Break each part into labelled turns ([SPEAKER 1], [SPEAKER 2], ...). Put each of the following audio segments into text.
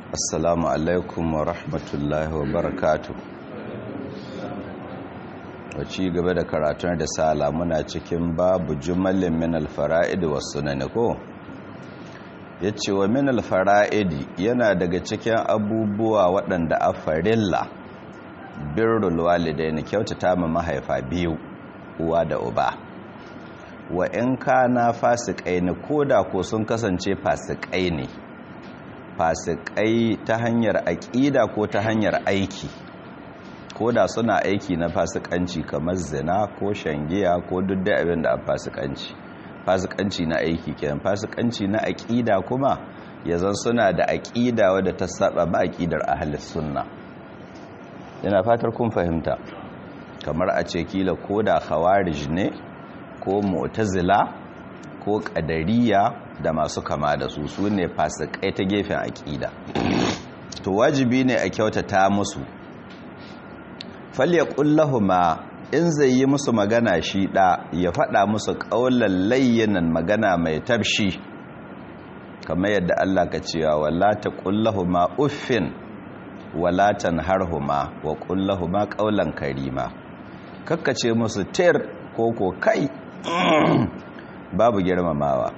[SPEAKER 1] Assalamu alaikum wa rahmatullahi wa barakatuh. Waci gaba da karatun risala muna cikin babu jumalin min alfara'id was sunan ko yace wa min alfara'id yana daga cikin abubuwa waɗanda a farilla birrul walidaini kyautata ma mahaifa biyu uwa da uba wa in kana fasikai ne koda ko sun kasance fasikai ne fasikai ta hanyar aƙida ko ta hanyar aiki ko da suna aiki na fasikanci kamar zina ko shangiya ko duk da abin da fasikanci na aiki kenan fasikanci na aƙida kuma yazan suna da aƙida wadda ta saba ba aƙidar ahlus sunna yana fatar kun fahimta kamar a ce kila ko da khawarij ne ko mu'tazila ko qadariya da masu kama da su ne fasikai ta gefen aƙida to wajibi ne a kyautata musu falyaqul lahumu in zai yi musu magana shi ya faɗa musu qaulan layyinan magana mai tabshi kamar yadda Allah ka cewa wala taqul lahumu uffin wala tanharhuma wa qul lahumu qaulan karima kakkace musu tir ko kai babu girmamawa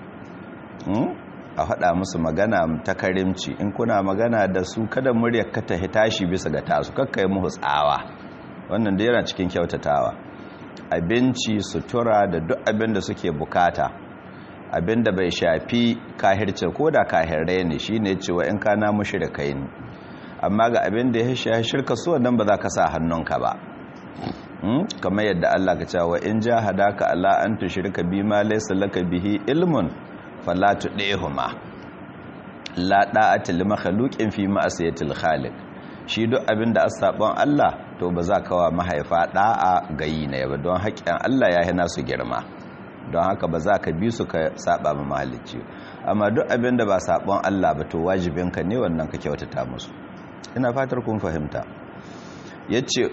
[SPEAKER 1] a faɗa musu magana ta karimci in kuna magana da su kada muryar ka ta tashi bisa ga tasu kakkai muhu tsawa wannan da yana cikin kyautatawa abinci sutura da duk abin da suke bukata abin da bai shafi kahirce ko da kahirrai ne shine cewa in kana mushrikai ne amma ga abin da ya shafi shirka su wannan ba za ka sa hannunka ba kamar yadda Allah ka cewa in jahadaka ala an tushrika bima laysa laka bihi ilmun fala tudihuma la da'ata li makhluqin fi ma'siyatil khaliq shi duk abinda asabon Allah to ba za ka wa mahaifa da'a gayi ne ba don haƙƙin Allah ya hina su girma don haka ba za ka bi su ka saba ma mahalicci amma duk abinda ba sabon Allah ba to wajibinka ne wannan ka kyautata musu ina fatar kun fahimta yace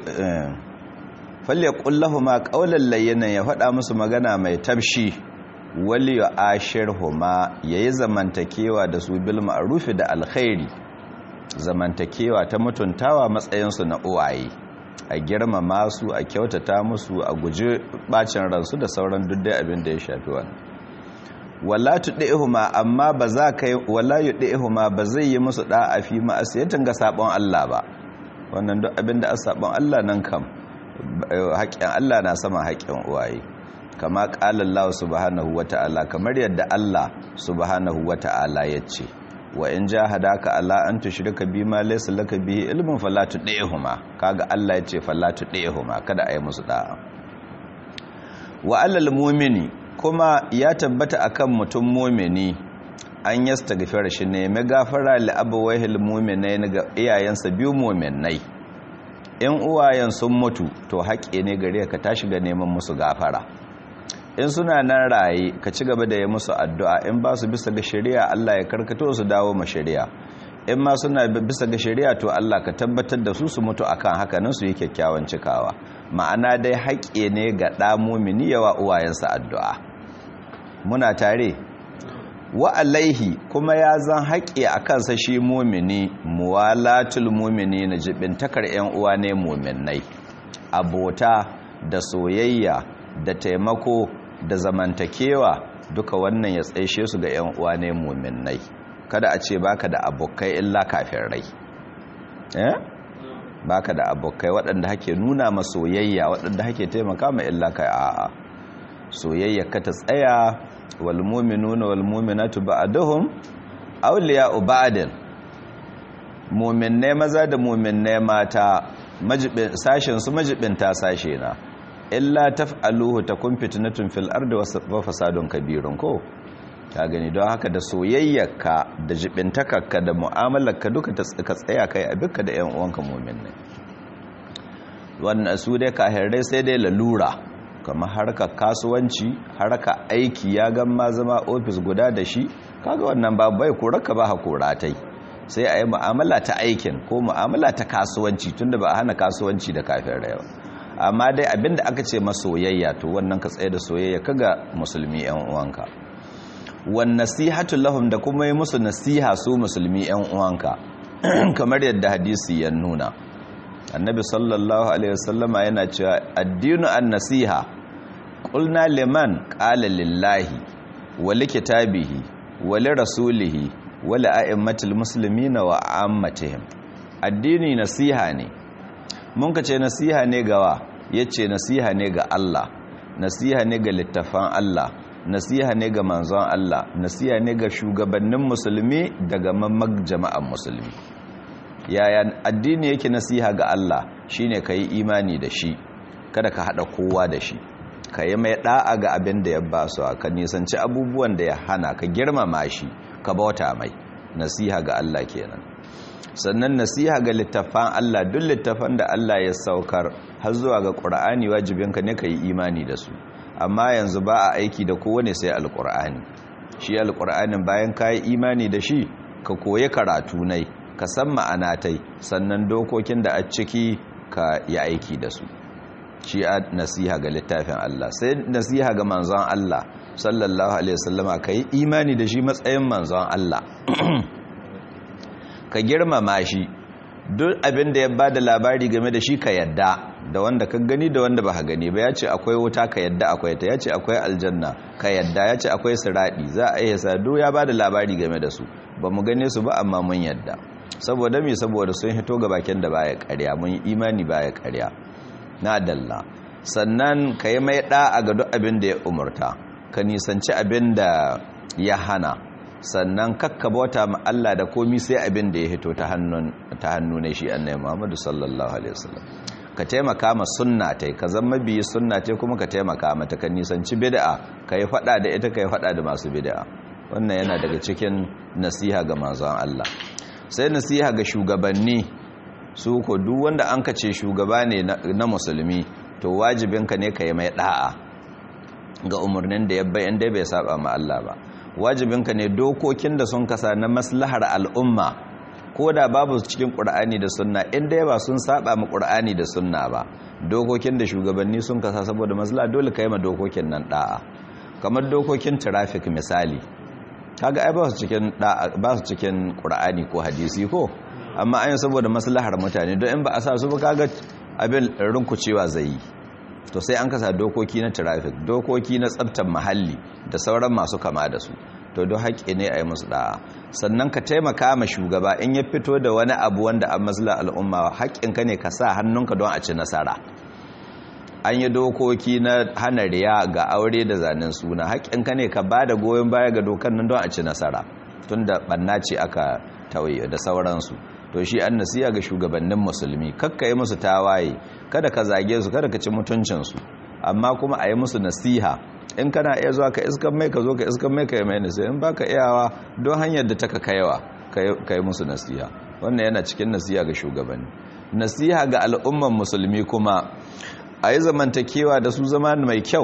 [SPEAKER 1] falyaqul lahumu qawlan layyinan ya faɗa musu magana mai tabshi wali ya ashirhuma yayi zamantakewa da su bil ma'ruf da alkhairi zamantakewa ta mutuntawa matsayinsu na uwaye a girmama su a kyautata musu a guji bacin ransu da sauran duk abin da ya shafi wannan wala tudihuma amma ba za ka wala yudihuma ba zai yi musu da'a fi ma'asiyatin ga sabon Allah ba wannan duk abin da sabon Allah nan kam haƙƙin Allah na sama haƙƙin uwaye kama ƙala Allah subhanahu wata'ala kamar yadda Allah subhanahu wata'ala ya ce wa in jahadaka ala an tushrika bima laysa laka bihi ilmun fala tudihuma kaga Allah ya ce fala tudihuma kada ayi musu da'a wa alal mu'mini kuma ya tabbata akan mutum mu'mini an yastaghfir shi ne mai gafara li abawayhil mu'minain ga iyayensa biyu mu'minai in uwayen sun mutu to haƙe ne gare ka tashi ga neman musu gafara in suna nan raye ka ci gaba da yi musu addu'a in ba su bisa ga shari'a Allah ya karkato su dawo ma shari'a in ma suna bisa ga shari'a to Allah ka tabbatar da su mutu akan haka nan su yi kyakkyawan cikawa ma'ana dai haƙe ne ga ɗa mumini yawa uwayensa addu'a muna tare wa alaihi kuma ya zan haƙe a kansa shi mumini muwalatul mumini na jibintakar 'yan uwa ne muminai abota da soyayya da taimako da zamantakewa duka wannan ya tsaishe su ga 'yan uwa ne muminai kada a ce baka da abokai illa kafirai baka da abokai waɗanda hake nuna ma soyayya waɗanda hake taimaka ma illa kai a'a soyayya ka ta tsaya wal mu'minuna wal mu'minatu ba'duhum awliya'u ba'din mu'minnai maza da mu'minnai mata sashen su majibinta sashe na illa taf'aluhu takun fitnatun fil ardi wa fasadun kabirun ko ka gani don haka da soyayyarka da jibintakarka da mu'amalarka duka ka tsaya kai abinka da ƴan uwanka mu'minai wannan su dai kahirai sai dai lalura kamar harkar kasuwanci harkar aiki ya gamma zama ofis guda da shi kaga wannan ba bai koraka ba hakoratai sai a yi mu'amala ta aikin ko mu'amala ta kasuwanci tunda ba a hana kasuwanci da kafirai ba amma dai abinda aka ce masoyayya to wannan ka tsaye da soyayya kaga musulmi ƴan uwanka wan nasihatu lahum da kuma yi musu nasiha su musulmi ƴan uwanka kamar yadda hadisi ya nuna. Annabi sallallahu alaihi wasallama yana cewa addinu an-nasiha qulna liman qala lillahi wa likitabihi wa lirasulihi wa li'a'immatil muslimina wa ammatihim. Addini nasiha ne. Mun kace nasiha ne gawa? Yace nasiha ne ga Allah, nasiha ne ga littafan Allah, nasiha ne ga manzon Allah, nasiha ne ga shugabannin musulmi daga mamman jama'an musulmi. Yaya addini yake nasiha ga Allah? Shine kai imani da shi, kada ka hada kowa da shi, ka yi mai da'a ga abin da ya ba su, ka nisanci abubuwan da ya hana, ka girmama shi, ka bauta mai. Nasiha ga Allah kenan. Sannan nasiha ga littafan Allah, duk littafan da Allah ya saukar har zuwa ga Qur'ani wajibinka ne ka yi imani da su. Amma yanzu ba a aiki da kowane sai alqur'ani. Shi alqur'anin bayan ka yi imani da shi, ka koyi karatu nai, ka san ma'anatai, sannan dokokin da a ciki ka yi aiki da su. Shi a nasiha ga littafin Allah. Sai nasiha ga manzon Allah sallallahu alaihi wasallama, ka yi imani da shi matsayin manzon Allah. Ka girmama shi, duk abin da ya ba da labari game da shi ka yadda, da wanda ka gani da wanda ba ka gani ba. Ya ce akwai wuta ka yadda akwai ta, ya ce akwai aljanna ka yadda, ya ce akwai siradi, za a yi sadu, ya ba da labari game da su. Ba mu gane su ba amma mun yadda. Saboda me? Saboda sun hito ga bakin da baya ƙarya, mun yi imani baya ƙarya. Na dalla. Sannan ka yi mai ɗa'a ga duk abin da ya umurta, ka nisanci abin da ya hana. Sannan kakka bauta ma Allah da komi sai abin da ya hito ta hannu ne shi annabi Muhammad sallallahu alaihi wasallam. Ka taimaka ma sunna tai, ka zama biyi sunna tai, kuma ka taimaka mata, ka nisanci bid'a, ka yi fada da ita, ka yi fada da masu bid'a. Wannan yana daga cikin nasiha ga manzon Allah. Sai nasiha ga shugabanni, su ko duk wanda an ka ce shugaba ne na musulmi, to wajibinka ne ka yi mai da'a ga umarnin da ya bayan dai bai saba ma Allah ba. Wajibinka ne dokokin da sun kasa na maslahar al'umma, ko da babu cikin ƙur'ani da sunna, inda ba sun saba ma ƙur'ani da sunna ba, dokokin da shugabanni sun kasa saboda maslaha, dole ka yi ma dokokin nan da'a. Kamar dokokin traffic misali, kaga ai ba su cikin ƙur'ani ko hadisi ko, amma an yi saboda maslahar mutane, don in ba a sa su ba kaga abin rinkucewa zai yi. To sai an kasa dokoki na traffic, dokoki na tsabtar muhalli da sauran masu kama da su. To don haƙƙi ne a yi musu da'a. Sannan ka taimaka ma shugaba in ya fito da wani abu wanda an maslahar al'umma, haƙƙinka ne ka sa hannunka don a ci nasara. An yi dokoki na hana riya ga aure da zanen suna, haƙƙinka ne ka ba da goyon baya ga dokan nan don a ci nasara, tun da ɓanna ce aka tauye da sauransu. To shi an nasiya ga shugabannin musulmi, kakka yi musu tawaye, kada ka zage su, kada ka ci mutuncinsu, amma kuma a yi musu nasiha. In kana iya zuwa ka iskan mai, ka zo ka iskan mai, ka yi mai nasiha. In ba ka iyawa, don hanyar da ta ka kaiwa, ka yi musu nasiha. Wannan yana cikin nasiha ga shugabanni. Nasiha ga al'umman musulmi kuma, a yi zamantakewa da su zama mai kyau,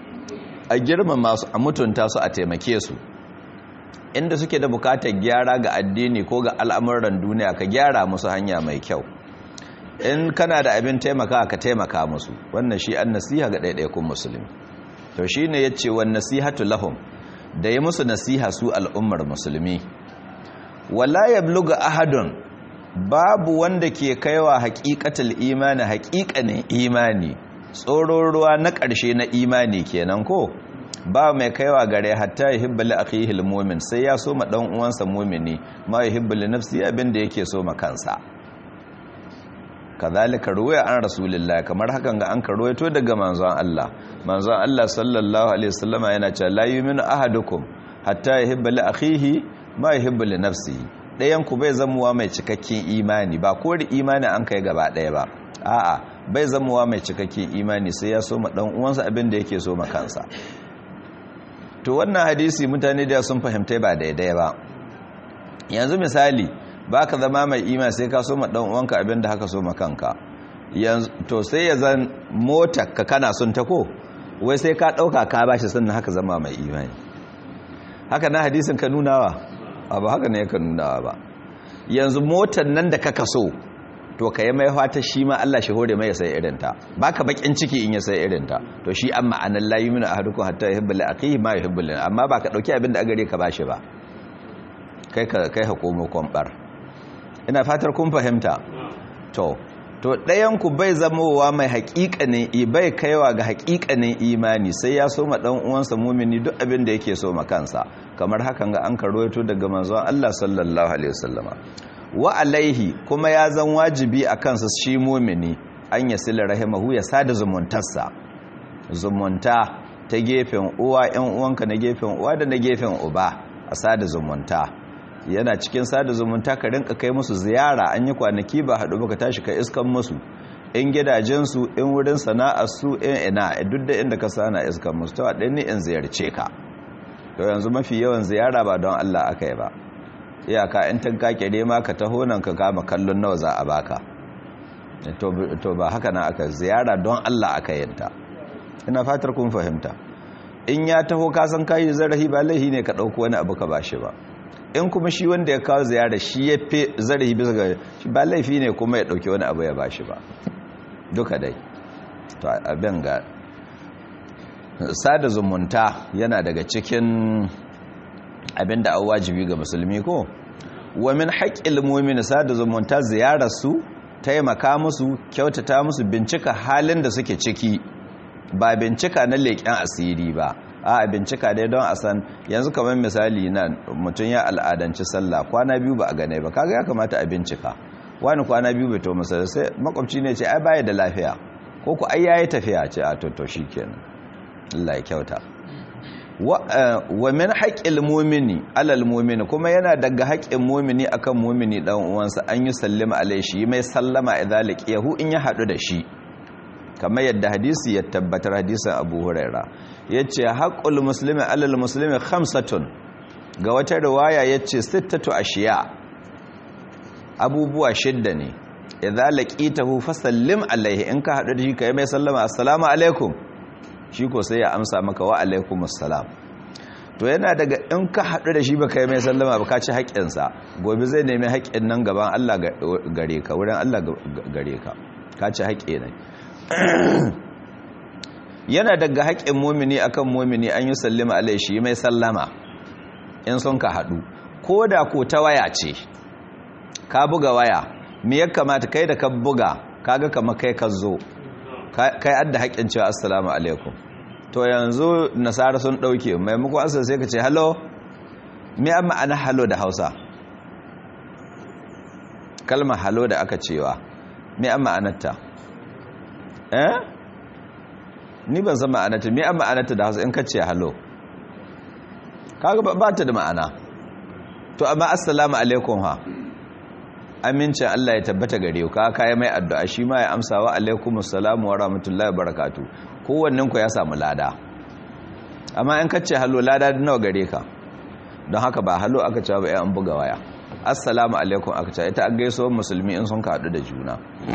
[SPEAKER 1] a girmama su, a mutunta su, a taimake su. Inda suke da bukatar gyara ga addini ko ga al'amuran duniya, ka gyara musu hanya mai kyau. In kana da abin taimaka, ka taimaka musu. Wannan shi an nasiha ga ɗaiɗaikun musulmi. To shi ne ya ce, wan nasihatu lahum, da yi musu nasiha su al'ummar musulmi. Wala yabluga ahadun, babu wanda ke kaiwa haƙiƙatul imani, haƙiƙanin imani, tsoron ruwa na ƙarshe na imani kenan ko? Ba mai kaiwa gare hatta yuhibbu li akhihi almu'min, sai ya so ma dan uwansa mu'mini ma yuhibbu li nafsi, abin da yake so ma kansa. Kazalika ruwaya an rasulullahi, kamar hakan ga an karwayo daga manzon Allah. Manzon Allah sallallahu alaihi wasallama yana cewa la yu'minu ahadukum hatta yuhibbu li akhihi ma yuhibbu li nafsihi. Dayan ku bai zamuwa mai cikakken imani, ba ko da imani an kai gaba daya ba. A'a, bai zamuwa mai cikakken imani sai ya so ma dan uwansa abin da yake so ma kansa. To wannan hadisi mutane da sun fahimta ba daidai ba. Yanzu misali, baka zama mai imani sai ka so ma dan uwanka abin da haka so ma kanka. Yanzu to sai ya zan motar ka kana son ta ko, wai sai ka dauka ka bashi sannan haka zama mai imani. Haka na hadisin ka nunawa? Ba haka ne ka nunawa ba. Yanzu motar nan da kaka so, to ka yi mai fata shi ma Allah shi hore mai ya sai irinta, baka bakin ciki in ya sai irinta. To shi an ma'anar la yuminu ahadukum hatta yuhibbu li akhihi ma yuhibbu li, amma baka dauki abin da gare ka bashi ba, kai ka komo kwambar. ina fatar kun fahimta to ɗayanku bai zamowa mai haƙiƙanin bai kaiwa ga haƙiƙanin imani sai ya so ma ɗan uwansa mumini duk abin da yake so ma kansa kamar hakan ga an karoito daga manzon Allah sallallahu alaihi wasallama wa alaihi kuma ya zan wajibi a kansa shi mumini an yasila rahimahu ya sada zumuntarsa zumunta ta gefen uwa ƴan uwanka na gefen uwa da na gefen uba a sada zumunta yana cikin sada zumunta ka rinka kai musu ziyara an yi kwanaki ba haɗu baka tashi ka iskan musu in gidajensu in wurin sana'arsu in ina duk da inda ka sana iskan musu ta waɗin ni in ziyarce ka to yanzu mafi yawan ziyara ba don Allah aka yi ba iyaka in ta kake nema ka taho nan ka kama kallon nawa za a baka to ba haka na aka ziyara don Allah aka yinta ina fatar kun fahimta in ya taho ka san kai zarahi ba laihi ne ka dauko wani abu ka bashi ba in kuma shi wanda ya kawo ziyara shi ya fi zarahi bisa ga shi ba laifi ne kuma ya dauki wani abu ya bashi ba duka dai to abin ga sada zumunta yana daga cikin abin da wajibi ga musulmi ko wa min haqqil mu'min sada zumunta ziyarar su taimaka musu kyautata musu bincika halin da suke ciki ba bincika na leƙen asiri ba a bincika dai don a san yanzu kamar misali na mutum ya al'adanci sallah kwana biyu ba a gane ba kaga ya kamata a bincika wani kwana biyu bai to masa sai makwabci ne ce ai baya da lafiya ko ku ai yayi tafiya ce a to shikenan Allah ya kyauta wa min haqqil mu'mini alal mu'mini kuma yana daga haƙƙin mu'mini akan mu'mini dan uwansa an yi sallama alaihi mai sallama idza laqiyahu in ya hadu da shi kamar yadda hadisi ya tabbatar hadisin Abu Huraira yace haqqul muslimi alal muslimi khamsatun ga wata riwaya yace sittatu ashiya abubuwa shidda ne idza laqitahu fasallim alaihi in ka hadu da shi kai mai sallama assalamu alaikum shi ko sai ya amsa maka wa alaikumus salam to yana daga in ka hadu da shi ba kai mai sallama ba ka ci haƙƙinsa gobe zai nemi haƙƙin nan gaban Allah gare ka wurin Allah gare ka ci haƙƙi ne yana daga haƙƙin mumini akan mumini an yi sallama alai shi mai sallama in sun ka haɗu ko da ko ta waya ce ka buga waya me ya kamata kai da ka buga kaga kamar kai ka zo kai adda haƙƙin cewa assalamu alaikum to yanzu nasara sun ɗauke maimakon asali sai ka ce hello me amma ana hello da Hausa kalmar hello da aka cewa me amma anarta ni ban san ma'anarta me amma ma'anarta da Hausa in ka ce hello kaga ba ta da ma'ana to amma assalamu alaikum ha amincin Allah ya tabbata gare ku ka kai mai addu'a shi ma ya amsa wa alaikumus salam wa rahmatullahi wa barakatuh kowannen ku ya samu lada amma in ka ce hello lada nawa gare ka don haka ba hello aka ce ba an buga waya assalamu alaikum aka ce ita an gaisuwar musulmi in sun ka hadu da juna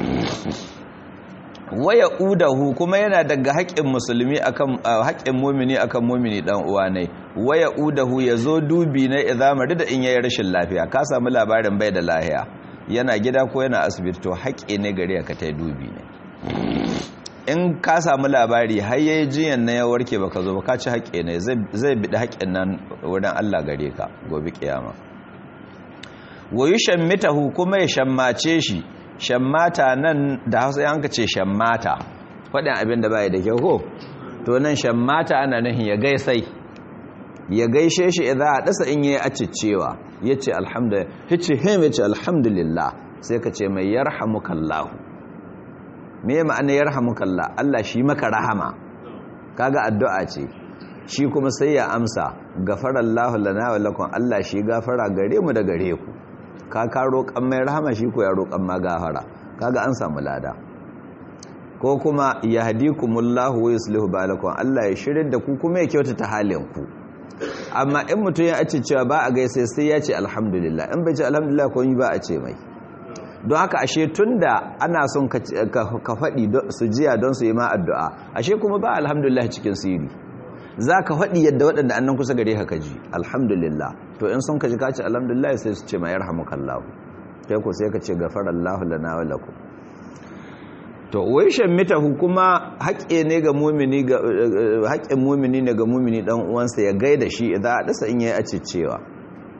[SPEAKER 1] waya udahu kuma yana daga haƙƙin musulmi akan haƙƙin mu'mini akan mu'mini dan uwa ne waya udahu yazo dubi na idamar da in yayi rashin lafiya ka samu labarin bai da lafiya yana gida ko yana asibiti to haƙƙi ne gare ka tai dubi ne in ka samu labari har yayi jiyan na ya warke baka zo ba ka ci haƙƙi ne zai bidi haƙƙin nan wurin Allah gare ka gobe kiyama wayushammitahu kuma ya shammace shi shammata nan da Hausa yanka ce shammata faɗin abin da bai da kyau ko to nan shammata ana nahin ya gaishe shi idan a dasa in yayi aciccewa yace alhamdulillah yace alhamdulillah sai ka ce mai yarhamukallahu me ma'ana yarhamukallah Allah shi maka rahama kaga addu'a ce shi kuma sai ya amsa gafarallahu lana wa lakum Allah shi gafara gare mu da gare ku ka roƙan mai rahama shi ko ya roƙan ma gafara kaga an samu lada ko kuma yahdikumullahu wa yuslihu balakum Allah ya shirin da ku kuma ya kyautata halin ku amma in mutum ya ce cewa ba a gaisa sai ya ce alhamdulillah in bai ce alhamdulillah ko yi ba a ce mai don haka ashe tunda ana son ka faɗi su jiya don su yi ma addu'a ashe kuma ba alhamdulillah cikin sirri za ka faɗi yadda waɗanda annan kusa gare ka kaji alhamdulillah to in sun kaji kaci alhamdulillah sai su ce ma yarhamukallahu kai ko sai ka ce gafarallahu lana wa lakum to wai shammitahu kuma haƙƙe ne ga mu'mini ga haƙƙin mu'mini ne ga mu'mini dan uwansa ya gaida shi idan a dasa in yayi acecewa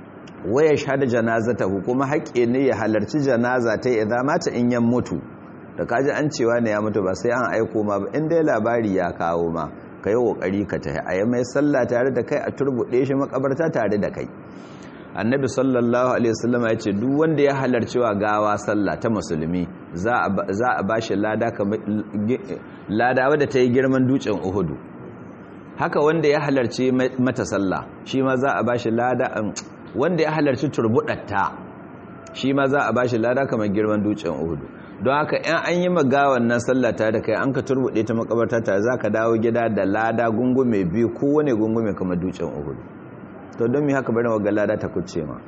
[SPEAKER 1] waya shahada janazatahu kuma haƙƙi ne ya halarci janaza ta idan mata in yan mutu da kaji an cewa ne ya mutu ba sai an aiko ma ba in dai labari ya kawo ma ka yi ƙoƙari ka tafi a yi mai sallah tare da kai a turbuɗe shi makabarta tare da kai. Annabi sallallahu alaihi wasallam ya ce duk wanda ya halarci wa gawa sallah ta musulmi za a ba shi lada wadda ta yi girman dutsen Uhudu. Haka wanda ya halarci mata sallah shi ma za a ba shi lada, wanda ya halarci turbuɗatta shi ma za a ba shi lada kamar girman dutsen Uhudu. Don haka in an yi magawan nan sallah tare da kai an ka turbuɗe ta makabarta tare za ka dawo gida da lada gungume biyu kowane gungume kamar dutsen Uhudu. To don mi haka bari wa lada ta kuce ma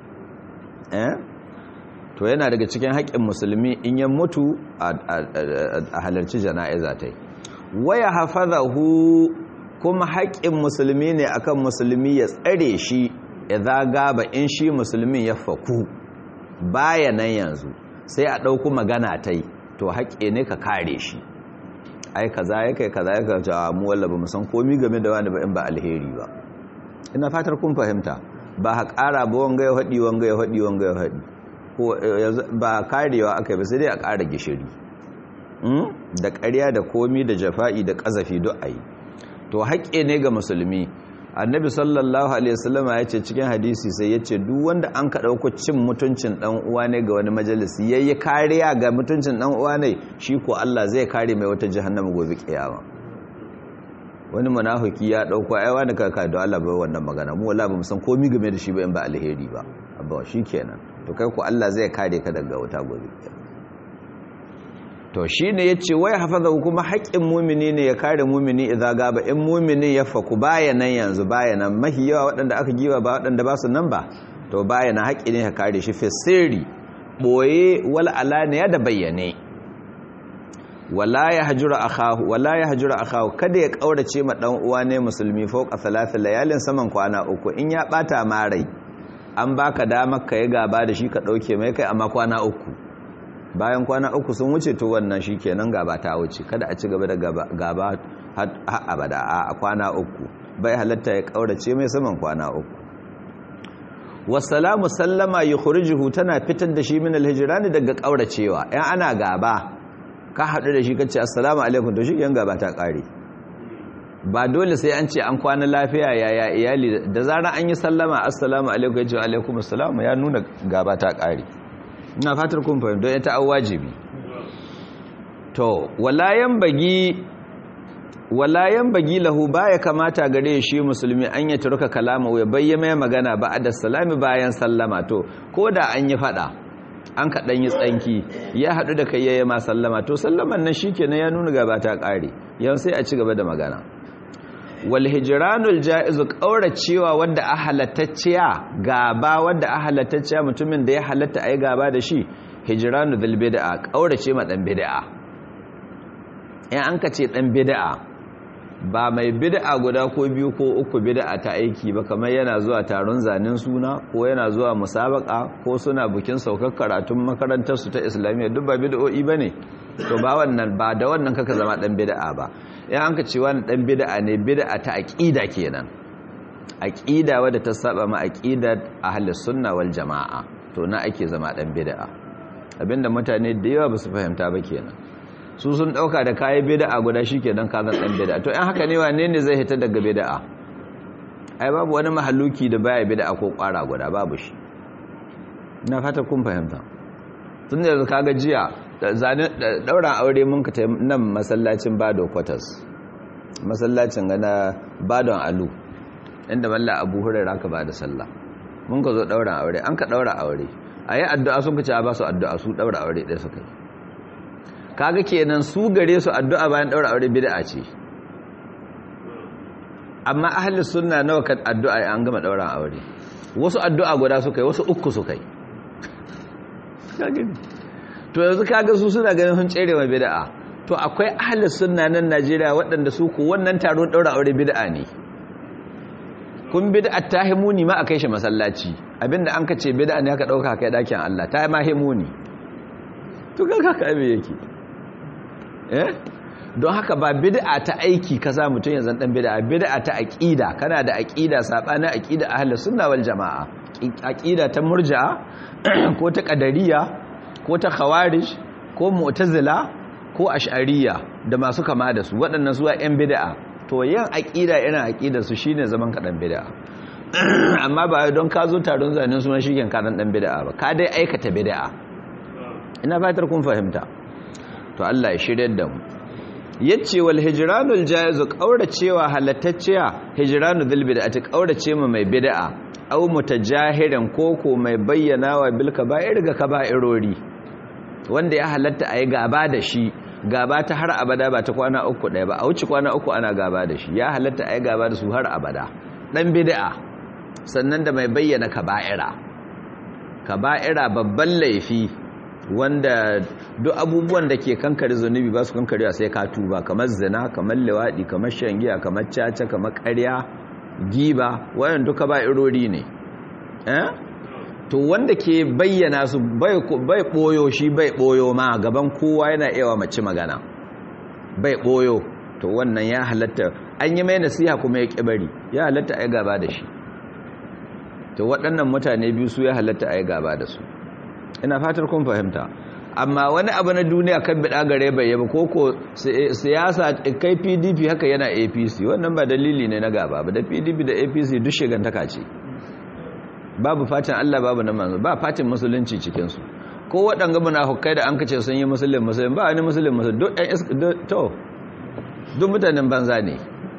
[SPEAKER 1] to yana daga cikin haƙƙin musulmi in ya mutu a halarci jana'iza ta yi. Waya hafazahu kuma haƙƙin musulmi ne akan musulmi ya tsare shi idza gaba in shi musulmin ya faku baya nan yanzu sai a ɗauku magana ta yi to haƙƙi ne ka kare shi. Ai kaza ya kai kaza ya kai mu walla ba mu san komi game da wani ba in ba alheri ba. Ina fatar kun fahimta ba ha ƙara ba wanga ya haɗi wanga ya haɗi wanga ya haɗi ko ba karewa aka yi ba sai dai a ƙara gishiri da ƙarya da komi da jafa'i da ƙazafi duk a yi. To haƙƙi ne ga musulmi. Annabi sallallahu alaihi wasallam ya ce cikin hadisi sai ya ce duk wanda an ka ɗauko cin mutuncin ɗan uwa ne ga wani majalisi yayi kariya ga mutuncin ɗan uwa ne shi ko Allah zai kare mai wata jahannama gobe kiyama. Wani munafiki ya ɗauko ai wani kaka da Allah bai wannan magana mu wallahi bamu san komai game da shi ba in ba alheri ba abba shikenan to kai ko Allah zai kare ka daga wata gobe. To shine yace wai hafazahu kuma haƙƙin mu'mini ne ya kare mu'mini idza gaba in mu'mini ya faku bayanan yanzu bayanan mahi yawa waɗanda aka giwa ba waɗanda ba su nan ba to bayanan haƙƙi ne ya kare shi fi sirri boye wal alaniya da bayyane. Wala ya hajura akahu kada ya kaurace ma dan uwa ne musulmi fauka 3 layalin saman kwana 3 in ya bata ma rai an baka damar kai gaba da shi ka dauke mai kai amma kwana 3 bayan kwana 3 sun wuce to wannan shikenan gaba ta wuce kada a ci gaba da gaba har abada a kwana 3 bai halatta ya kaurace mai saman kwana 3. Wassalamu sallama yukhrijuhu tana fitar da shi min alhijrani daga kauracewa in ana gaba ka haɗu da shi ka ce assalamu alaikum to shi yan gaba ta ƙare ba dole sai an ce an kwana lafiya yaya iyali da zarar an yi sallama assalamu alaikum ya ce alaikum assalamu ya nuna gaba ta ƙare. Ina fatar kun fahimta don ita wajibi. To walayan bagi lahu baya kamata gare shi musulmi an ya turka kalama ya bayyana magana ba da salami bayan sallama to ko da an yi faɗa an kaɗan yi tsanki ya haɗu da kai yayi ma sallama to sallaman nan shikenan ya nuna gaba ta ƙare yau sai a ci gaba da magana. Wal hijranul jaizu cewa wanda a halattacciya gaba wanda a halattacciya mutumin da ya halatta ai gaba da shi hijranu dhil bid'a kaurace ma dan bid'a. In an ka ce dan bid'a ba mai bid'a guda ko biyu ko uku bid'a ta aiki ba kamar yana zuwa taron zanen suna ko yana zuwa musabaka ko suna bukin saukar karatun makarantar su ta islamiyya duk ba bid'o'i bane to ba wannan ba da wannan kaka zama dan bid'a ba. In an ka ce wani dan bid'a ne bid'a ta aqida kenan aqida wadda ta saba ma aqidat ahlus sunna wal jamaa to na ake zama dan bid'a abinda mutane da yawa ba su fahimta ba kenan su sun dauka da kayi bid'a guda shikenan ka zan dan bid'a to in haka ne wane ne zai hita daga bid'a ai babu wani mahaluki da baya bid'a ko kwara guda babu shi. Ina fata kun fahimta tun da kaga jiya dauran aure mun ka nan masallacin Bado Quarters masallacin gana Badon Alu inda mallan Abu Hurairah ka bada sallah mun ka zo dauran aure an ka daura aure ayi addu'a sun ka ce ba su addu'a su daura aure ɗaya suka yi kaga kenan su gare su addu'a bayan daura aure bid'a ce amma ahli sunna nawa kan addu'a an gama daura aure wasu addu'a guda suka yi wasu uku suka yi to yanzu kaga su suna ganin sun tsere wa bid'a to akwai ahli sunna nan Najeriya waɗanda su ku wannan taron daura aure bid'a ne kun bid'a ta himuni ma akai shi masallaci abinda an kace bid'a ne aka dauka kai dakin Allah ta ma himuni to kaga ka abe yake don haka ba bid'a ta aiki kaza mutun yanzu dan bid'a ta aqida kana da aqida sabana aqida ahlus sunna wal jamaa aqida ta murji'a ko ta qadariyya ko ta khawarij ko mu'tazila ko ash'ariyya da masu kama da su waɗannan su ƴan bid'a to yin aqida ina aqidar su shine zaman kadan bid'a amma ba don ka zo taron zanen suna shigen kadan dan bid'a ba ka dai aikata bid'a ina fatar kun fahimta to Allah ya shiryar da mu yace wal hijranul jaiz qauracewa halattacciya hijranu dhil bid'ati qaurace mu mai bid'a aw mutajahiran koko mai bayyanawa bil kaba'ir ga kaba'irori wanda ya halatta ayi gaba da shi gaba ta har abada ba ta kwana uku ɗaya ba a wuce kwana uku ana gaba da shi ya halatta ayi gaba da su har abada dan bid'a sannan da mai bayyana kaba'ira babban laifi wanda duk abubuwan da ke kankare zunubi ba su kankare sai ka tuba kamar zina kamar liwadi kamar shangiya kamar caca kamar ƙarya giba wayan duka ba irori ne to wanda ke bayyana su bai boyo shi bai boyo ma gaban kowa yana iya mace magana bai boyo to wannan ya halatta an yi mai nasiha kuma ya kibari ya halatta ai gaba da shi to waɗannan mutane biyu su ya halatta ai gaba da su ina fatar kun fahimta amma wani abu na duniya kan bida gare bai yaba koko siyasa kai PDP haka yana APC wannan ba dalili ne na gaba ba da PDP da APC duk shigantaka ce babu fatin Allah babu na manzo ba fatin musulunci cikin su ko waɗanga munafikai da an kace sun yi musulmi ba wani musulmi duk mutanen banza ne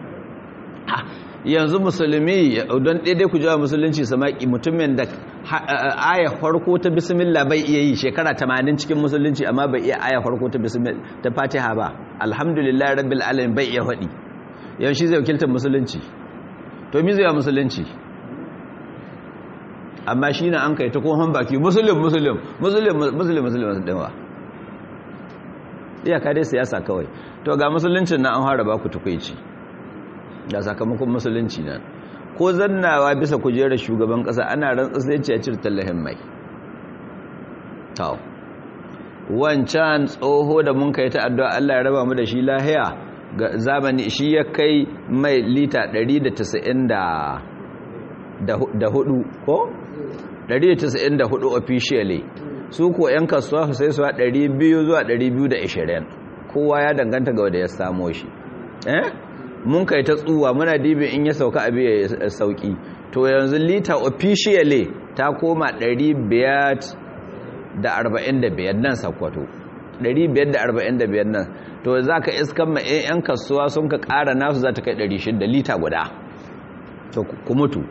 [SPEAKER 1] yanzu musulmi don daidai ku jawa musulunci samaki mutumin da aya farko ta bismillah bai iya yi shekara 80 cikin musulunci amma bai iya aya farko ta bismillah ta fatiha ba alhamdulillah rabbil alamin bai iya faɗi yau shi zai wakiltar musulunci to mi zai wa musulunci amma shi na an kai ta kohon baki musulun dinwa iyaka dai siyasa kawai to ga musuluncin na an haraba ku tukwaici da sakamakon musulunci nan ko zannawa bisa kujerar shugaban kasa ana rantsa sai ce ya cire tallahin mai to wancan tsoho da mun kai ta addu'a Allah ya raba mu da shi lahiya ga zamani shi ya kai mai lita 194 ko 194 officially su ko yan kasuwa su sai su 200 zuwa 220 kowa ya danganta ga wanda ya samo shi mun kai ta tsuwa muna dibin in ya sauka abi ya sauki to yanzu lita officially ta koma 545 nan sakwato 545 nan to zaka iskan ma yan kasuwa sun ka ƙara nasu za ta kai 600 lita guda to ku mutu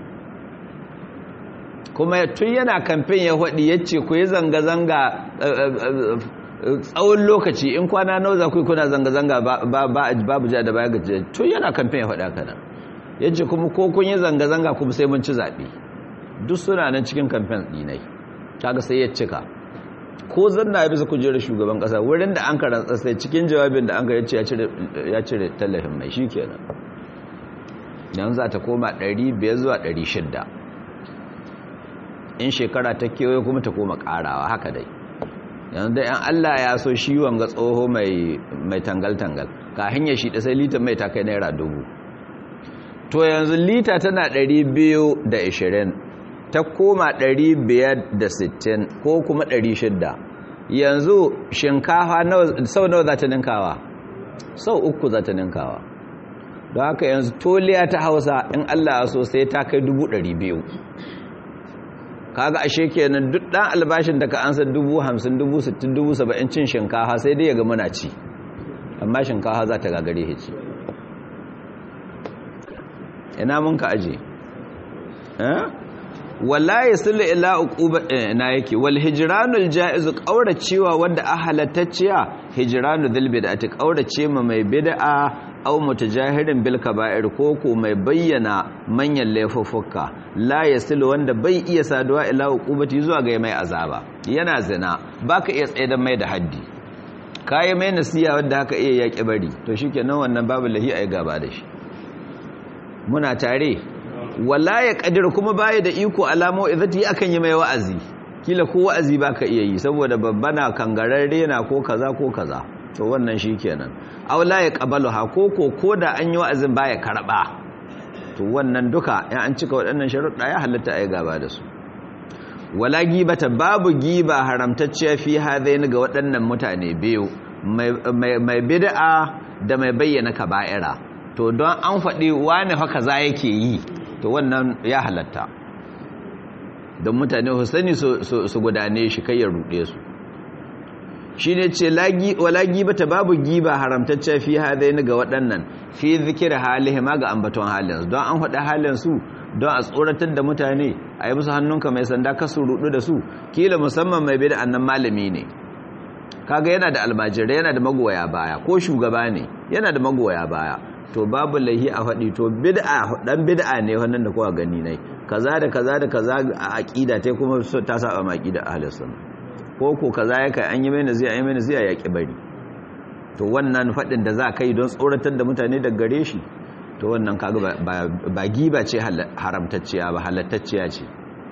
[SPEAKER 1] kuma tun yana kamfen ya hadi yace ku yi zanga-zanga tsawon lokaci in kwana nawa za ku yi kuna zanga-zanga babu ja da baya gaje tun yana kamfen ya faɗa kana yace kuma ko kun yi zanga-zanga kuma sai mun ci zaɓe duk suna nan cikin kamfen ɗinai kaga sai ya cika ko zanna ya bisa kujerar shugaban ƙasa wurin da an karanta sai cikin jawabin da an ga yace ya cire tallafin mai shi kenan yanzu za ta koma 500 zuwa 600 in shekara ta kewaye kuma ta koma ƙarawa haka dai yanzu da yan Allah ya so shi wanga tsoho mai tangal-tangal ka hanyar shi da sai lita mai ta kai naira 1000 to yanzu lita tana 220 ta koma 560 ko kuma 600 yanzu shinkafa sau nawa za ta ninkawa sau 3 za ta ninkawa don haka yanzu toliya ta Hausa in Allah ya so sai ta kai 200,000 kaga ashe kenan duk dan albashin da ka ansa 50,000 60,000 70 cin shinkafa sai dai ya ga muna ci amma shinkafa za ta gagare hici ina mun ka aje wala yaslu ila uquba ina yake wal hijranul jaiz qauracewa wanda ahalattacciya hijranu dhil bid'ati qaurace ma mai bid'a aw mutajahirin bil kaba'ir ko mai bayyana manyan laifuffuka la yaslu wanda bai iya saduwa ila uqubati zuwa ga mai azaba yana zina baka iya tsaye da mai da haddi kai mai nasiya wanda haka iya yaki bari to shikenan wannan babu lahi ai gaba da shi muna tare wala ya kadir kuma baya da iko alamo izati akan yi mai wa'azi kila ko wa'azi baka iya yi saboda babbana kangararre na ko kaza to wannan shikenan aw la yaqbaluha ko da an yi wa'azin baya karba to wannan duka in an cika waɗannan sharuɗa ya halatta ai gaba da su wala gibata babu giba haramtacciya fi hadaini ga waɗannan mutane biyu mai bid'a da mai bayyana kaba'ira to don an faɗi wani fa kaza yake yi to wannan ya halatta don mutane Husaini su gudane shi kai ya rude su shine ce wala gibata babu giba haramtacciya fi hadaini ga waɗannan fi zikir halihi ma ga ambaton halin don an faɗi halin su don a tsoratar da mutane a yi musu hannunka mai sanda kasu rudu da su kila musamman mai bid'a annan malami ne kaga yana da almajirai yana da magoya baya ko shugaba ne yana da magoya baya to babu laihi a faɗi to dan bid'a ne wannan da kowa gani ne kaza da kaza da kaza a aqida tai kuma ta saba ma aqida ahlus sunna ko kaza yake an yi mai nasiha ya ki bari to wannan faɗin da za ka yi don tsoratar da mutane daga gare shi to wannan kaga ba giba ce haramtacciya ba halattacciya ce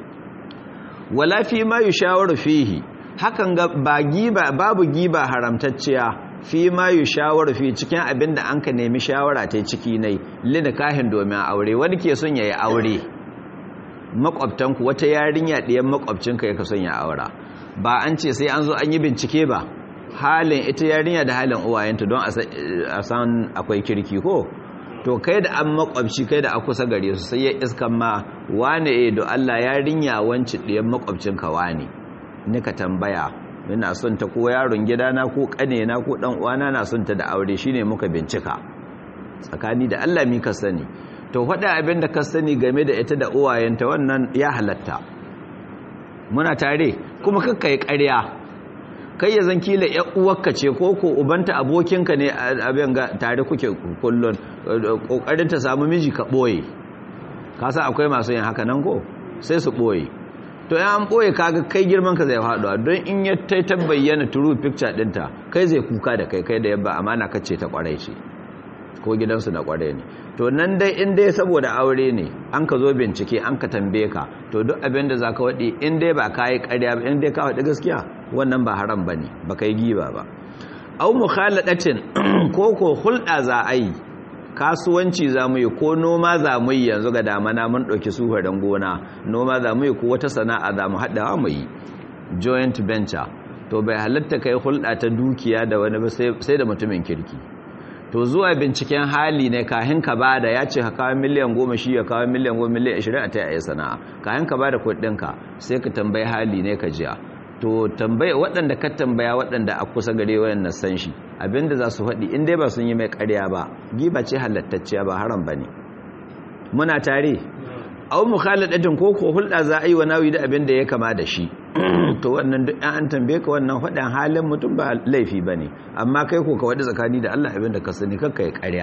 [SPEAKER 1] wala fi ma yushawaru fihi hakan ga babu giba haramtacciya fi ma yushawaru fi cikin abinda an ka nemi shawara ta ciki nai linikahin domin aure wani ke son yayi aure makwabtanku wata yarinya ɗiyan makwabcinka yake son ya aura ba an ce sai an zo an yi bincike ba halin ita yarinya da halin uwayenta don a san akwai kirki ko to kai da an makwabci kai da a kusa gare su sai ya iskan ma wane do Allah yarinya wanci ɗiyan makwabcinka wane ni ka tambaya ina son ta ko yaron gidana ko kanena ko dan uwana na son ta da aure shine muka bincika tsakani da Allah mi ka sani to faɗa abin da ka sani game da ita da uwayenta wannan ya halatta muna tare kuma kakkai ƙarya kai ya zan kila ƴan uwarka ce ko ubanta abokinka ne abin ga tare kuke kullun kokarin ta samu miji ka boye ka san akwai masu yin haka nan ko sai su boye to an boye kaga kai girman ka zai faduwa don in ya bayyana true picture dinta kai zai kuka da kai da yabba amana kace ta kwarai ce ko gidansu na kwarai ne to nan dai in dai saboda aure ne an ka zo bincike an ka tambaye ka to duk abin da zaka wadi in dai ba kai ƙarya ba in dai ka wadi gaskiya wannan ba haram bane ba kai giba ba au mukhaladatin ko hulɗa za a yi kasuwanci za mu yi ko noma za mu yi yanzu ga damana mun ɗauki sufarin gona noma za mu yi ko wata sana'a za mu haɗawa mu yi joint venture to bai halatta kai hulɗa ta dukiya da wani ba sai da mutumin kirki to zuwa binciken hali ne kahin ka bada ya ce ka kawo miliyan 10 shi ya kawo miliyan 10 miliyan 20 a ta yi sana'a kahin ka bada kuɗinka sai ka tambayi hali ne ka jiya to tambaye waɗanda ka tambaya waɗanda a kusa gare waɗanda san shi abinda za su faɗi in dai ba sun yi mai ƙarya ba giba ce halattacciya ba haram ba ne muna tare au mukhaladatin ko hulɗa za a yi wa nawi da abinda ya kama da shi to wannan duk an tambaye ka wannan faɗin halin mutum ba laifi ba ne amma kai ko ka waɗi tsakani da Allah abinda ka sani kakka ya ƙarya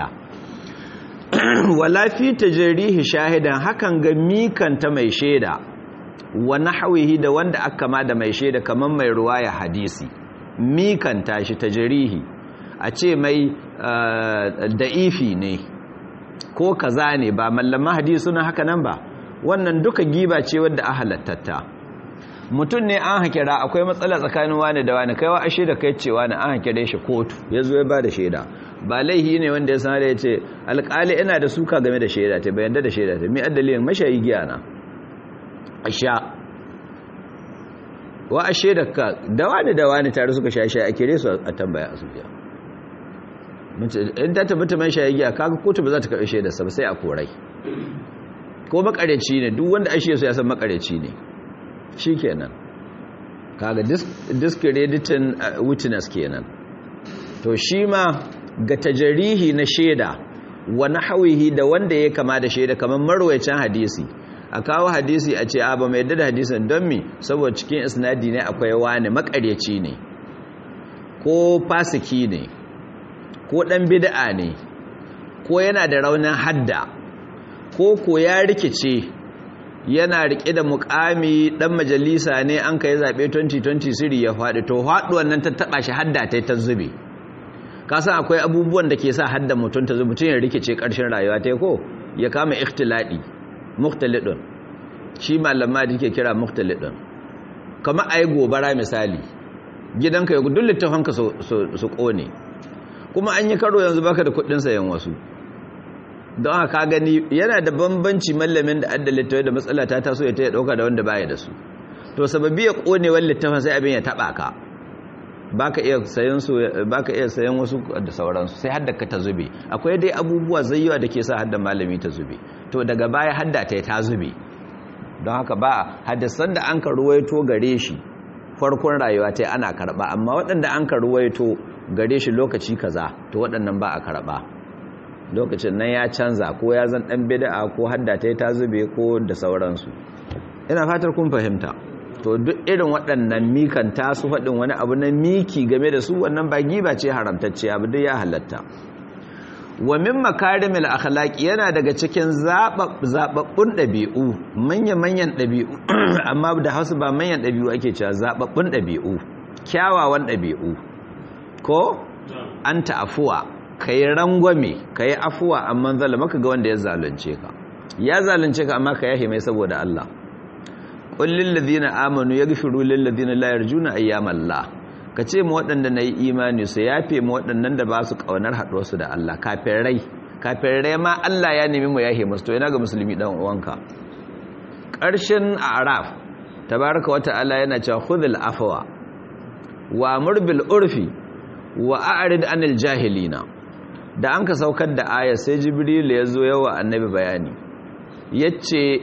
[SPEAKER 1] wala fi tajrihi shahidan hakan ga mikanta mai shaida wa nahwihi da wanda aka kama da mai shaida kaman mai ruwaya hadisi mikanta shi tajrihi a ce mai da'ifi ne ko kaza ne ba mallama hadisi suna haka nan ba wannan duka giba ce wadda a halattatta mutum ne an hakira akwai matsala tsakanin wani da wani kaiwa ashe da kai cewa na an hakire shi kotu ya zo ya ba da shaida ba laihi ne wanda ya sanar da ya ce alƙali ina da suka game da shaida ta bayan da shaida ta mai addalin mashayi giya na asha wa ashe da ka da wani tare suka shaye a kire su a tambaya a sufiya in ta tabbata mai shaye giya kaga kotu ba za ta karɓi shaidar sa ba sai a korai ko makareci ne duk wanda ashe su ya san makareci ne shikenan kaga discrediting witness kenan to shi ma ga tajarihi na shaida wa nahwihi da wanda ya kama da shaida kamar marwayacin hadisi a kawo hadisi a ce ba mai yadda da hadisin don mi saboda cikin isnadi ne akwai wani makareci ne ko fasiki ne ko dan bid'a ne ko yana da raunin hadda ko ya rikice yana rike da mukami dan majalisa ne an kai zabe 2020 siri ya faɗi to faɗuwan nan ta taba shi hadda ta zube ka san akwai abubuwan da ke sa hadda mutum ta zube mutum ya rikice ƙarshen rayuwa ta ko ya kama ikhtiladi mukhtalidun shi malama da yake kira mukhtalidun kamar ayi gobara misali gidanka ya gudun littafanka su kone kuma an yi karo yanzu baka da kuɗin sayan wasu don haka gani yana da bambanci mallamin da adda littafai da matsala ta taso ya ta dauka da wanda baya da su to sababiyar konewar littafin sai abin ya taba ka baka iya sayan su baka iya sayan wasu da sauransu sai hadda ka ta zube akwai dai abubuwa zayyawa da ke sa hadda malami ta zube to daga baya hadda ta zube don haka ba hadisan da an ka ruwaito gare shi farkon rayuwa ta ana karba amma waɗanda an ka ruwaito gare shi lokaci kaza to waɗannan ba a karba lokacin nan ya canza ko ya zan dan bid'a ko hadda ta zube ko da sauransu ina fatar kun fahimta to duk irin waɗannan mikan tasu faɗin wani abu na miki game da su wannan ba giba ce haramtacce abu duk ya halatta wa min makarimil akhlaqi yana daga cikin zababbun dabi'u manyan dabi'u amma da Hausa ba manyan dabi'u ake cewa zababbun dabi'u kyawawan dabi'u ko anta afuwa kai rangwame kai afuwa amma zalamaka ga wanda ya zalunce ka amma ka yahe mai saboda Allah qul lil ladina amanu yaghfiru lil ladina la yarjuna ayyamallah kace mu waɗanda nayi imani su yafe mu waɗannan da ba su kaunar haɗuwar su da Allah kafirai ma Allah ya nemi mu yahe musu to ina ga musulmi dan uwanka ƙarshen a'raf tabaraka wa ta'ala yana cewa khudhil afwa wa amur bil urfi wa a'rid anil jahilina da anka saukar da aya sai jibril ya zo yawa annabi bayani yace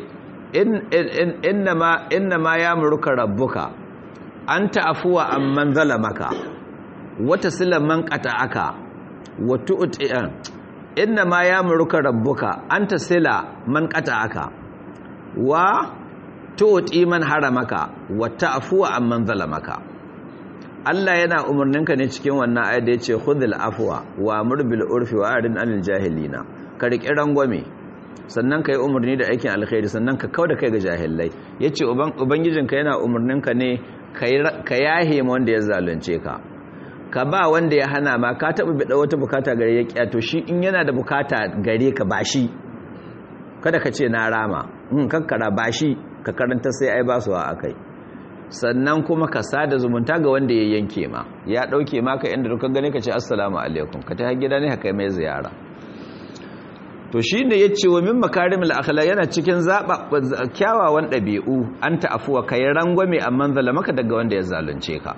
[SPEAKER 1] innama yamruka rabbuka anta afuwa amman zalamaka wa tasila man qata'aka wa tu'ti'an innama yamruka rabbuka anta sila man qata'aka wa tu'ti man haramaka wa ta'fuwa amman zalamaka Allah yana umarninka ne cikin wannan ayat da yace khudhil afwa wa amur bil urfi wa arid anil jahilina ka riƙi rangwame sannan ka yi umarni da aikin alkhairi sannan ka kauda kai ga jahilai yace ubangijinka yana umarninka ne ka yahe ma wanda ya zalunce ka ba wanda ya hana ma ka taba bida wata bukata gare ya kiyato shi in yana da bukata gare ka bashi kada ka ce na rama kakkara bashi ka karanta sai ai basuwa akai sannan kuma ka sada zumunta ga wanda ya yanke ma ya dauke maka inda duka gane ka ce assalamu alaikum ka ta gida ne haka mai ziyara to shine yace wa min makarimul akhlaq yana cikin kyawawan dabi'u anta afuwa kai rangwame amman zalamaka daga wanda ya zalunce ka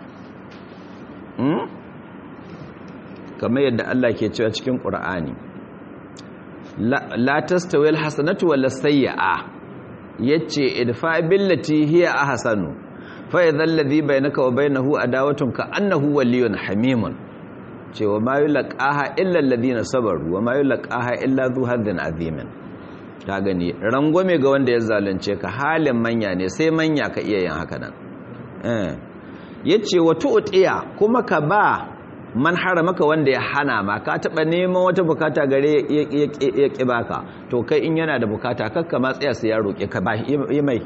[SPEAKER 1] kamar yadda Allah ke cewa cikin Qur'ani la tastawi alhasanatu wala sayyi'a yace idfa billati hiya ahsanu fa idhal ladhi bainaka wa bainahu adawatun ka annahu waliyyun hamimun cewa ma yulqaha illa alladhina sabaru wa ma yulqaha illa dhu hadin azimin ta gani rangwame ga wanda ya zalunce ka halin manya ne sai manya ka iya yin haka nan yace wa tu'tiya kuma ka ba man haramaka wanda ya hana ma ka taba neman wata bukata gare ya ki baka to kai in yana da bukata kakka ma tsaya sai ya roke ka ba yi mai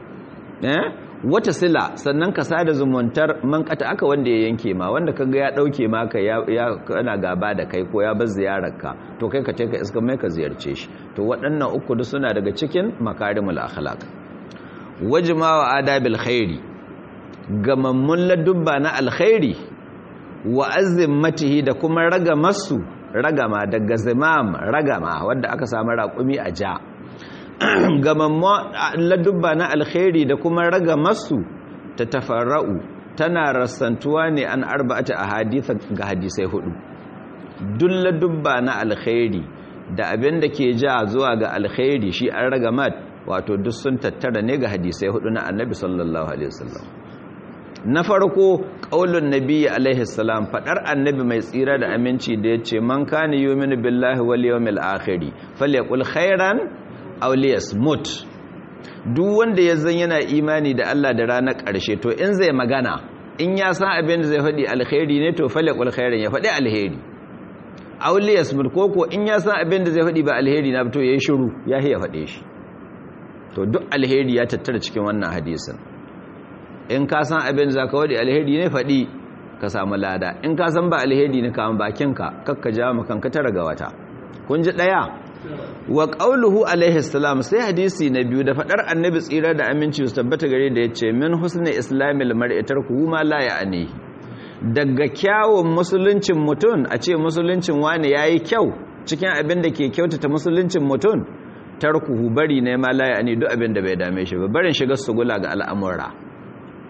[SPEAKER 1] wata sila sannan ka sada zumuntar man kata aka wanda ya yanke ma wanda kaga ya dauke maka ya kana gaba da kai ko ya bar ziyararka to kai ka take iska mai ka ziyarce shi to waɗannan uku duk suna daga cikin makarimul akhlaq wajma wa adabil khairi gamammun ladubba na alkhairi wa azimmatihi da kuma ragama daga zimam ragama wanda aka samu raƙumi a ja gamammun ladubba na alkhairi da kuma ragamarsu ta tafarra'u tana rassantuwa ne an arba'ata ahadith ga hadisai hudu duk ladubba na alkhairi da abin da ke ja zuwa ga alkhairi shi an ragamat wato duk sun tattara ne ga hadisai hudu na annabi sallallahu alaihi wasallam na farko qaulun nabiyyi alaihi salam fadar annabi mai tsira da aminci da yace man kana yu'minu billahi wal yawmil akhir falyaqul khairan aw liyasmut duk wanda ya zan yana imani da Allah da ranar ƙarshe to in zai magana in ya san abin da zai faɗi alkhairi ne to falyaqul khairan ya faɗi alheri aw liyasmut koko in ya san abin da zai faɗi ba alheri na to yayi shiru ya faɗe shi to duk alheri ya tattara cikin wannan hadisin in ka san abin za ka waɗi alheri ne faɗi ka samu lada in ka san ba alheri ne kama bakinka kakka ja makanka tara ga wata kun ji ɗaya wa ƙauluhu alaihi salam sai hadisi na biyu da faɗar annabi tsira da aminci su tabbata gare da ya ce min husni islamil mar'i tarkuhu ma la ya'ni daga kyawun musuluncin mutum a ce musuluncin wani yayi kyau cikin abin da ke kyautata musuluncin mutum tarkuhu bari ne ma la ya'ni duk abin da bai dame shi ba barin shiga sugula ga al'amura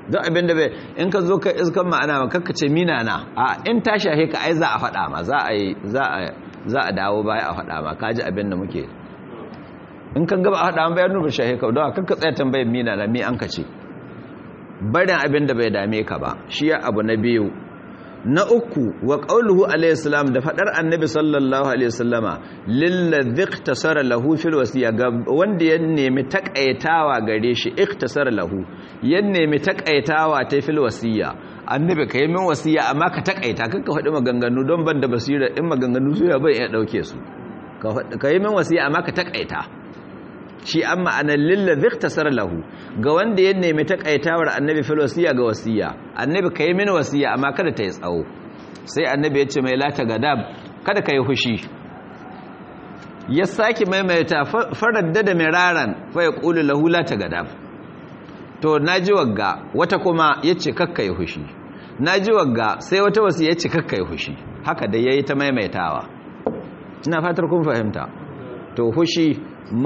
[SPEAKER 1] don abinda bai in ka zo ka iskan ma'ana ma kakkace mina na a in ta shahe ka ai za a faɗa ma za a dawo baya a faɗa ma kaji abinda muke in kan gaba a faɗa ma bayan nufin shahe ka don kakka tsaye tambayin mina na mi an ka ce barin abinda bai dame ka ba shi ya abu na biyu. Na uku wa qauluhu alayhi salam da fadar annabi sallallahu alaihi wasallama lillazi ikhtasara lahu fil wasiya ga wanda ya nemi takaitawa gare shi ikhtasara lahu ya nemi takaitawa ta fil wasiya annabi kai min wasiya amma ka takaita kanka faɗi maganganu don ban da basira in maganganu su ya bai ya dauke su ka yi min wasiya amma ka takaita shi amma anan lillazi ikhtasara lahu ga wanda ya nemi takaitawar annabi fil wasiya ga wasiya annabi kai mini wasiya amma kada ta yi tsawo sai annabi ya ce mai la tagadab kada kai hushi ya saki maimaita faraddada miraran fa yaqulu lahu la tagadab to naji wagga wata kuma yace kakkai hushi naji wagga sai wata wasiya yace kakkai hushi haka da yayi ta maimaitawa ina fatar kun fahimta to hushi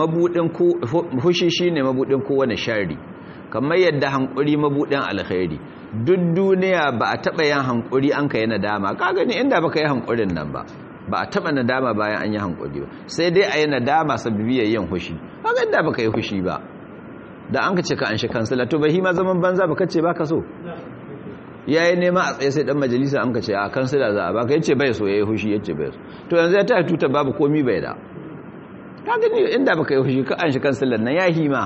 [SPEAKER 1] shine mabudin kowane sharri kamar yadda hankuri mabudin alkhairi duk duniya ba a taba yin hankuri an kai nadama ka gani inda baka yi hankurin nan ba a taba nadama bayan an yi hankuri ba sai dai a yi nadama sabibiyar yin hushi kaga inda baka yi hushi ba da an ka ce ka an shi kansila to bai ma zaman banza baka ce baka so yayi nema a tsaye sai dan majalisa an ka ce a kansila za a baka yace bai so yayi hushi yace bai so to yanzu ya ta tuta babu komi bai da ka gani inda baka yi fushi ka an shi kansilan nan ya hima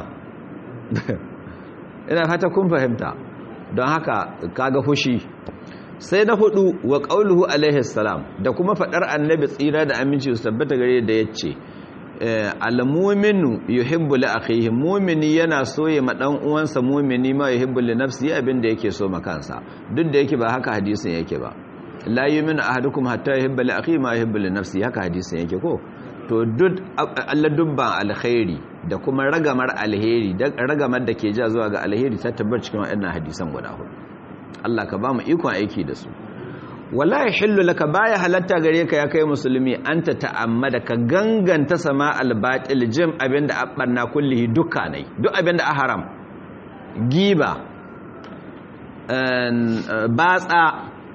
[SPEAKER 1] ina fata kun fahimta don haka kaga fushi sai na hudu wa qauluhu alaihi salam da kuma fadar annabi tsira da aminci su tabbata gare da yace al-mu'minu yuhibbu li akhihi mu'mini yana soye ma dan uwansa mu'mini ma yuhibbu li nafsihi abinda yake so ma kansa duk da yake ba haka hadisin yake ba la yu'minu ahadukum hatta yuhibba li akhihi ma yuhibbu li nafsihi haka hadisin yake ko to duk Allah dubban alkhairi da kuma ragamar alheri da ragamar da ke ja zuwa ga alheri ta tabbar cikin wannan hadisan guda hudu Allah ka ba mu ikon aiki da su wala yahillu laka baya halatta gare ka ya kai musulmi anta ta'ammada ka ganganta sama albatil jim abinda abbanna kullihi dukkanai duk abinda a haram giba batsa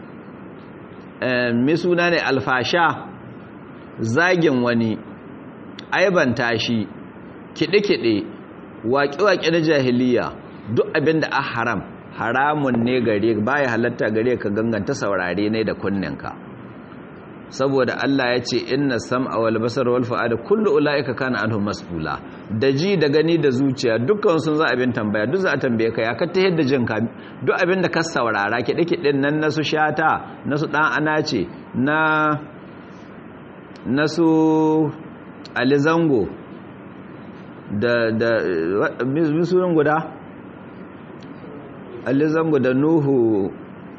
[SPEAKER 1] mai suna ne alfasha zagin wani aibanta shi kiɗe-kiɗe waƙe-waƙe na jahiliya duk abinda a haram haramun ne gare baya halatta gare ka ganganta saurare ne da kunninka saboda Allah ya ce inna sam'a wal basara wal fu'ada kullu ulaika kana anhu mas'ula da ji da gani da zuciya dukkan sun za abin tambaya duk za a tambaye ka ya ka ta yadda jinka duk abin da ka saurara kiɗe-kiɗen nan na su shata na su dan anace na su alizango da misurin guda alizango da nuhu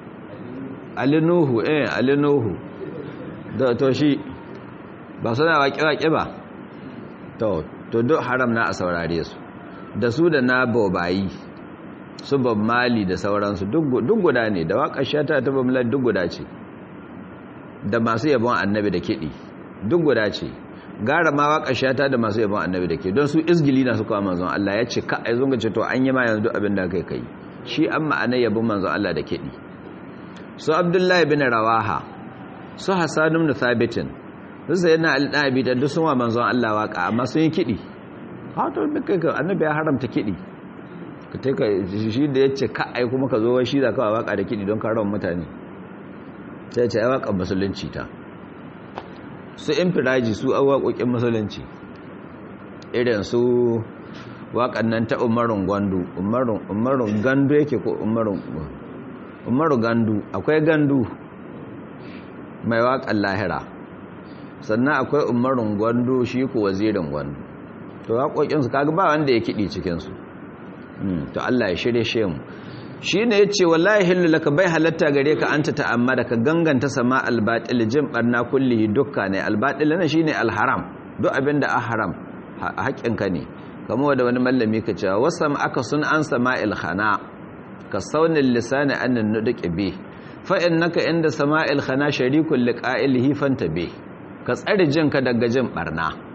[SPEAKER 1] alinuhu da to shi ba suna waƙe-waƙe ba to duk haram na a saurare su da su da na bobayi su Bob Marley da sauransu duk guda ne da waƙar shata ta Bob Marley duk guda ce da masu yabon annabi da kiɗi duk guda ce gara ma waƙar shata da masu yabon annabi da ke don su izgili na su kawo manzon Allah ya ce ka a zunga ce to an yi ma yanzu duk abin da kai shi an ma'ana yabon manzon Allah da kiɗi su Abdullahi bin Rawaha su Hassan ibn Thabitin su sayyidina Ali dan Abi Talib sun wa manzon Allah waka amma sun yi kidi ha to kai annabi ya haramta kidi ka tai ka shi da yace ka ai kuma ka zo shi da ka waka da kidi don ka rawan mutane sai ce ai wakan musulunci ta su infiraji su awakokin musulunci irin su wakan nan ta Umarun Gandu yake ko Umaru Gandu akwai Gandu mai waƙan lahira sannan akwai Umarun Gwandu shi ko wazirin Gwandu to waƙoƙinsu kaga ba wanda ya kiɗi cikinsu to Allah ya shirye shi mu shi ne ya ce wallahi hillu laka bai halatta gare ka anta ta'ammada ka ganganta sama albatil jin barna kullihi dukka ne albatil na shine alharam duk abinda a haram haƙƙinka ne kamar da wani mallami ka cewa wasam aka sun an sama'il khana ka saunin lisani annan nuduki bi fa'in naka inda sama'il khana sharikun liƙa'ilihi fanta be ka tsari jinka daga jin ɓarna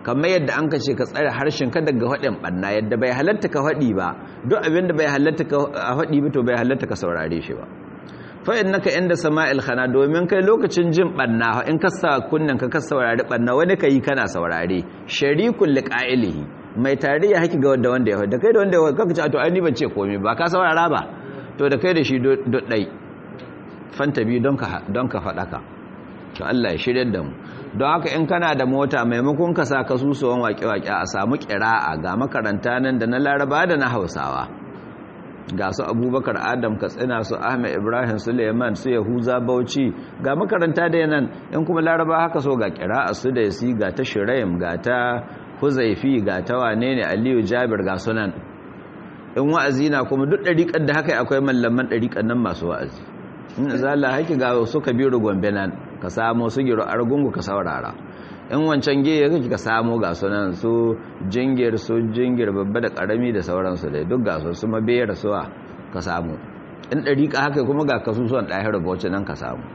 [SPEAKER 1] kamar yadda an kace ka tsare harshen ka daga hadin banna yadda bai halatta ka hadi ba duk abin da bai halatta ka hadi ba to bai halatta ka saurare shi ba fa innaka inda sama'il khana domin kai lokacin jin banna in ka sa kunnan ka saurari banna wani kai kana saurare sharikul liqa'ilihi mai tariya haki ga wanda ya da kai da wanda kaka ce to ai ni ban ce komai ba ka saurara ba to da kai da shi dai fantabi don ka faɗaka to Allah ya shirye da mu don haka in kana da mota maimakon ka sa kasusuwan waƙe-waƙe a samu ƙira'a ga makaranta nan da na Laraba da na Hausawa ga su Abubakar Adam Katsina su Ahmed Ibrahim Suleiman su Yahuza Bauchi ga makaranta da nan in kuma Laraba haka so ga ƙira'a su da yasi ga ta Shiraim ga ta Huzaifi ga ta wane ne Aliyu Jabir ga sunan in wa'azi na kuma duk ɗariƙar da haka akwai mallaman ɗariƙar nan masu wa'azi in zala haki ga su Kabiru Gombe nan ka samu su Giro Argungu ka saurara in wancan geye kake ka samu ga sunan su jingir babba da karami da sauransu dai duk ga su mabiyar suwa ka samu in ɗariƙa haka kuma ga kasusuwan ɗahir bauchi nan ka samu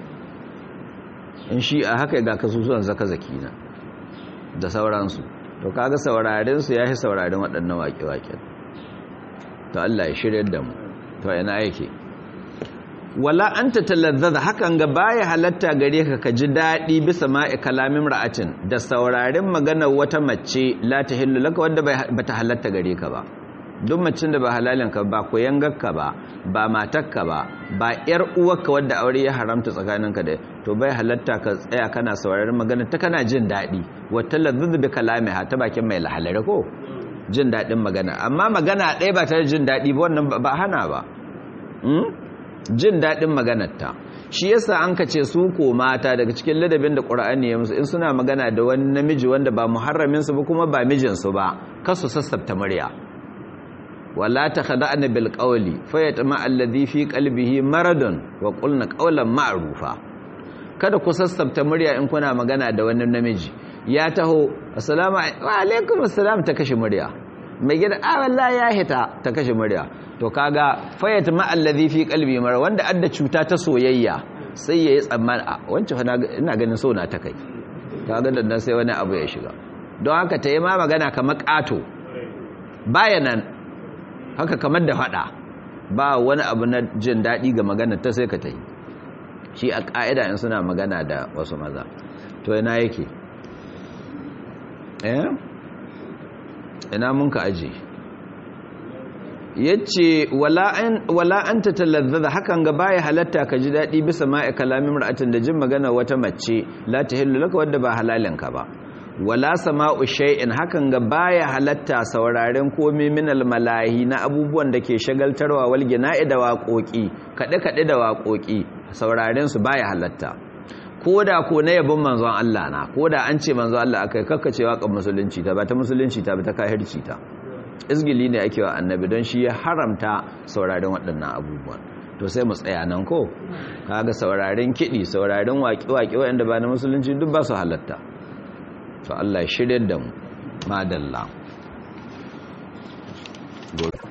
[SPEAKER 1] in shi a haka ga kasusuwan zaki na da sauransu to kaga sauraren su yafi sauraren waɗannan waƙe-waƙen to Allah ya shirye da mu to ina yake wala anta talazzaza hakan ga baya halatta gare ka ji dadi bisa ma'i kalamin ra'atin da sauraren maganar wata mace la tahillu laka wanda bata halatta gare ka ba duk macin da ba halalin ka ba koyangarka ba matarka ba yar uwarka wanda aure ya haramta tsakaninka da to bai halatta ka tsaya kana sauraren maganar ta kana jin dadi wa talazzaza bi kalamiha ta bakin mai lahalare ko jin dadin magana amma magana ɗaya ba ta jin dadi ba wannan ba hana ba jin daɗin maganarta shi yasa an kace su ko mata daga cikin ladabin da Qur'ani ya musu in suna magana da wani namiji wanda ba muharramin su ba kuma ba mijin su ba kasu sassabta murya wala takhda'na bil qawli fayatma alladhi fi qalbihi maradun wa qulna qawlan ma'rufa kada ku sassabta murya in kuna magana da wani namiji ya taho assalamu alaikum assalam ta kashe murya mai gida wallahi ya hita ta kashe murya to kaga fayat ma allazi fi qalbi mar wanda adda cuta ta soyayya sai yayi tsamman wancan ina ganin so na ta kai kaga dan sai wani abu ya shiga don haka tayi ma magana kamar kato bayanan haka kamar da fada ba wani abu na jin dadi ga magana ta sai ka tayi shi a kaida in suna magana da wasu maza to ina yake ina mun ka aje yace wala anta talazzaza hakan ga baya halatta ka ji dadi bisa ma'i kalamin mar'atin da jin magana wata mace la tahillu laka wadda ba halalinka ba wala sama'u shay'in hakan ga baya halatta sauraren komai minal malahi na abubuwan da ke shagaltarwa wal gina'i da waƙoƙi kade da waƙoƙi sauraren su baya halatta koda ko na yabon manzon Allah na koda an ce manzon Allah akai kakkace waƙar musulunci ta ba ta musulunci ta ba ta kafirci ta izgili ne ake wa annabi don shi ya haramta sauraren waɗannan abubuwan to sai mu tsaya nan ko kaga sauraren kiɗi sauraren waƙe-waƙe waɗanda ba na musulunci duk ba su halatta to Allah ya shirye da mu madalla